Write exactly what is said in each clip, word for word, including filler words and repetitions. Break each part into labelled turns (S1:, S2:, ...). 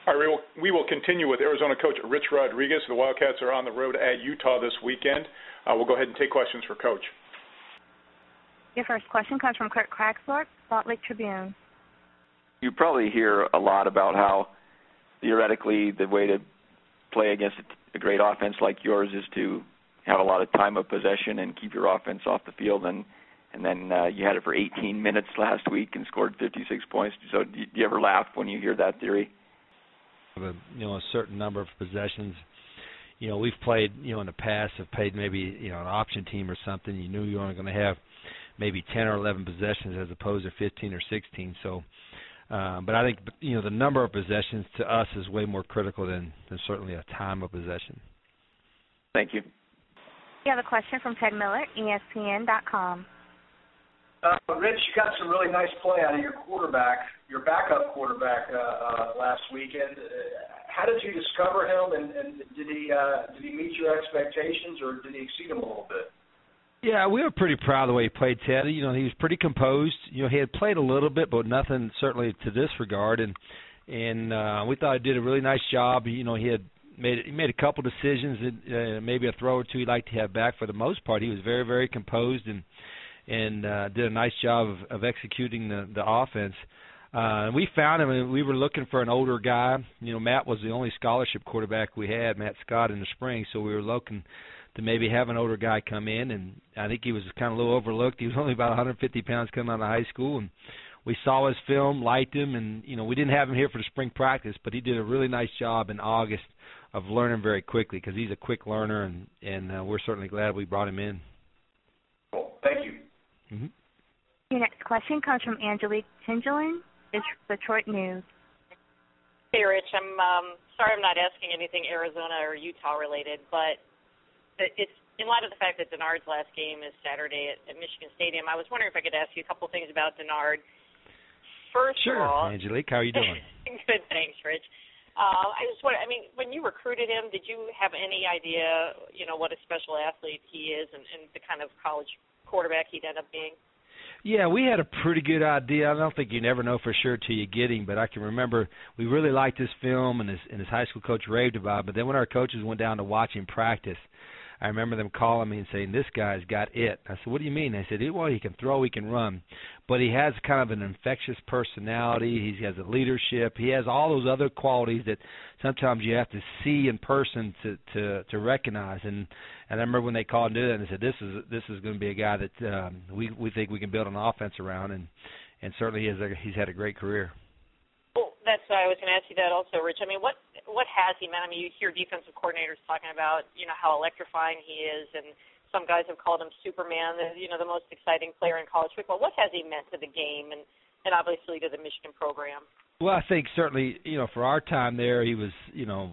S1: All right, we will, we will continue with Arizona coach Rich Rodriguez. The Wildcats are on the road at Utah this weekend. Uh, we'll go ahead and take questions for Coach.
S2: Your first question comes from Kurt Kraxlork, Salt Lake Tribune.
S3: You probably hear a lot about how theoretically the way to play against a great offense like yours is to have a lot of time of possession and keep your offense off the field. And and then uh, you had it for eighteen minutes last week and scored fifty-six points. So do you ever laugh when you hear that theory?
S4: A, you know, a certain number of possessions. You know, we've played, you know, in the past, have played maybe, you know, an option team or something. You knew you were only going to have maybe ten or eleven possessions as opposed to fifteen or sixteen. So, uh, but I think, you know, the number of possessions to us is way more critical than, than certainly a time of possession.
S3: Thank you.
S2: You have a question from Ted Miller, E S P N dot com.
S5: Uh, Rich, you got some really nice play out of your quarterback, your backup quarterback uh, uh, last weekend. Uh, how did you discover him, and, and did he uh, did he meet your expectations, or did he exceed them a little bit?
S4: Yeah, we were pretty proud of the way he played, Ted. You know, he was pretty composed. You know, he had played a little bit, but nothing certainly to this regard, and and uh, we thought he did a really nice job. You know, he had made he made a couple decisions, and uh, maybe a throw or two he'd like to have back. For the most part, he was very, very composed and. and uh, did a nice job of, of executing the, the offense. Uh, we found him, and we were looking for an older guy. You know, Matt was the only scholarship quarterback we had, Matt Scott, in the spring, so we were looking to maybe have an older guy come in, and I think he was kind of a little overlooked. He was only about one hundred fifty pounds coming out of high school, and we saw his film, liked him, and, you know, we didn't have him here for the spring practice, but he did a really nice job in August of learning very quickly because he's a quick learner, and, and uh, we're certainly glad we brought him in.
S5: Cool. Thank you.
S4: Mm-hmm.
S2: Your next question comes from Angelique Tingelin, Detroit News.
S6: Hey, Rich. I'm um, sorry I'm not asking anything Arizona or Utah related, but it's in light of the fact that Denard's last game is Saturday at, at Michigan Stadium. I was wondering if I could ask you a couple things about Denard. First
S4: sure,
S6: of all,
S4: Angelique, how are you doing?
S6: Good, thanks, Rich. Uh, I just want I mean, when you recruited him, did you have any idea, you know, what a special athlete he is and, and the kind of college quarterback he'd end up being?
S4: Yeah, we had a pretty good idea. I don't think you never know for sure till you get him, but I can remember we really liked his film, and his, and his high school coach raved about it. But then when our coaches went down to watch him practice, I remember them calling me and saying, this guy's got it. I said, what do you mean? They said, well, he can throw, he can run, but he has kind of an infectious personality. He has a leadership. He has all those other qualities that sometimes you have to see in person to to, to recognize. And, and I remember when they called and did it, and they said, this is this is going to be a guy that um, we we think we can build an offense around, and, and certainly he has a, he's had a great career.
S6: Well, that's why I was going to ask you that also, Rich. I mean, what what has he meant? I mean, you hear defensive coordinators talking about, you know, how electrifying he is, and some guys have called him Superman, the, you know, the most exciting player in college football. What has he meant to the game and, and obviously to the Michigan program?
S4: Well, I think certainly, you know, for our time there, he was, you know,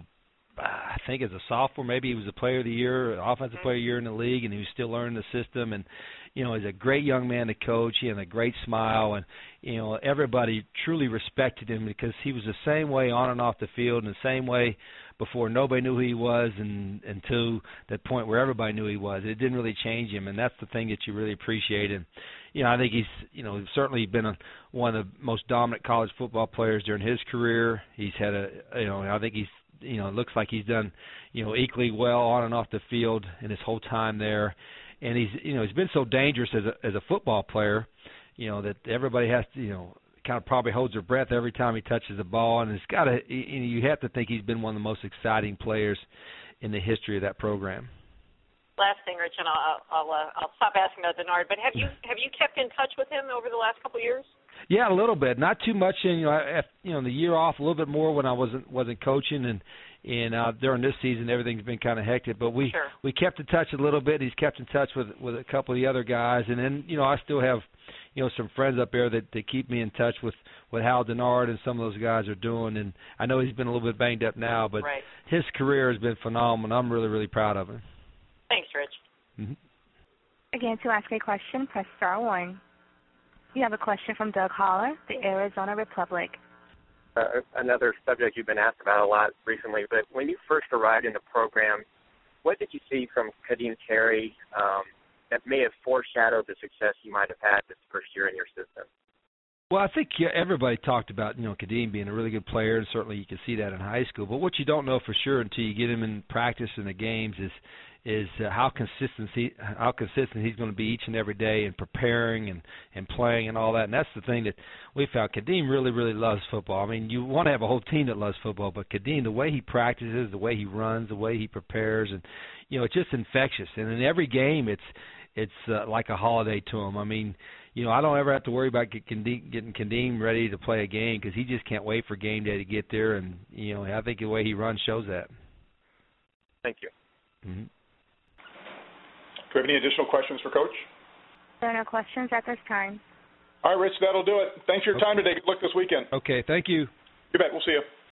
S4: I think as a sophomore, maybe he was a player of the year, offensive player of the year in the league, and he was still learning the system. And, you know, he's a great young man to coach. He had a great smile, and, you know, everybody truly respected him because he was the same way on and off the field, and the same way before nobody knew who he was, and until that point where everybody knew who he was. It didn't really change him, and that's the thing that you really appreciate. And, you know, I think he's, you know, certainly been a, one of the most dominant college football players during his career. He's had a, you know, I think he's, you know, it looks like he's done, you know, equally well on and off the field in his whole time there. And he's, you know, he's been so dangerous as a as a football player, you know, that everybody has to, you know, kind of probably holds their breath every time he touches the ball. And it's got to, you have to think he's been one of the most exciting players in the history of that program.
S6: Last thing, Rich, and I'll I'll, uh, I'll stop asking about Denard. But have you have you kept in touch with him over the last couple of years?
S4: Yeah, a little bit, not too much. And you know, I, you know, the year off a little bit more when I wasn't wasn't coaching, and and uh, during this season everything's been kind of hectic. But we
S6: sure.
S4: we kept in touch a little bit. He's kept in touch with with a couple of the other guys, and then you know I still have you know some friends up there that, that keep me in touch with what Hal Denard and some of those guys are doing. And I know he's been a little bit banged up now, but
S6: right.
S4: his career has been phenomenal. I'm really really proud of him.
S6: Thanks, Rich.
S4: Mm-hmm.
S2: Again, to ask a question, press star one. You have a question from Doug Holler, the Arizona Republic.
S7: Uh, another subject you've been asked about a lot recently, but when you first arrived in the program, what did you see from Kadeem Carey um, that may have foreshadowed the success you might have had this first year in your system?
S4: Well, I think yeah, everybody talked about, you know, Kadeem being a really good player, and certainly you can see that in high school. But what you don't know for sure until you get him in practice in the games is is uh, how consistent he, how consistent he's going to be each and every day in preparing and, and playing and all that. And that's the thing that we found. Kadeem really, really loves football. I mean, you want to have a whole team that loves football, but Kadeem, the way he practices, the way he runs, the way he prepares, and, you know, it's just infectious. And in every game, it's it's uh, like a holiday to him. I mean, you know, I don't ever have to worry about getting Kadeem ready to play a game because he just can't wait for game day to get there. And, you know, I think the way he runs shows that.
S7: Thank you.
S4: Mm-hmm.
S1: Do we have any additional questions for Coach?
S2: There are no questions at this time.
S1: All right, Rich, that'll do it. Thanks for your time today. Good luck this weekend.
S4: Okay, thank you.
S1: You bet. We'll see you.